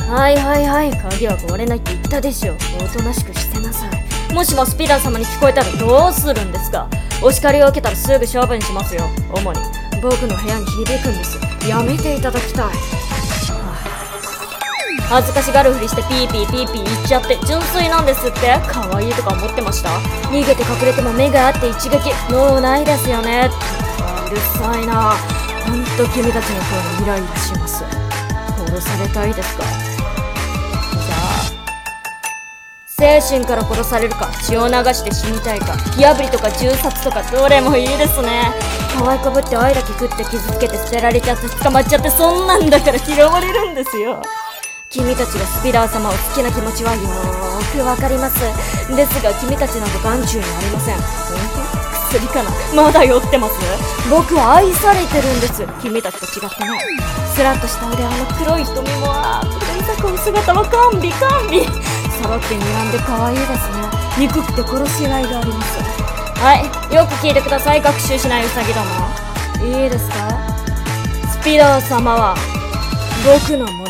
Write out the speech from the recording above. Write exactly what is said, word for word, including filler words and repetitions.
はいはいはい、鍵は壊れないって言ったでしょ。おとなしくしてなさい。もしもスピラー様に聞こえたらどうするんですか。お叱りを受けたらすぐ勝負にしますよ。主に僕の部屋に響くんです。やめていただきたい。恥ずかしがるふりしてピーピーピーピー言っちゃって純粋なんですって。可愛いとか思ってました。逃げて隠れても目があって一撃もうないですよね。うるさいな。ほんと君たちの方にイライラします。殺されたいですか。じゃあ精神から殺されるか、血を流して死にたいか、火炙りとか銃殺とかどれもいいですね。可愛こぶって愛だけ食って傷つけて捨てられちゃって捕まっちゃって、そんなんだから嫌われるんですよ。君たちがスピラー様を好きな気持ちはよーくわかります。ですが君たちなど眼中にありません。薬かな、まだ酔ってます。僕は愛されてるんです。君たちと違ってね。スラッとした腕輪の黒い瞳も、あープリンサコの姿は甘美甘美。揃って似合んで可愛いですね。憎くて殺しがいがあります。はい、よく聞いてください。学習しないウサギども。いいですか。スピラー様は僕の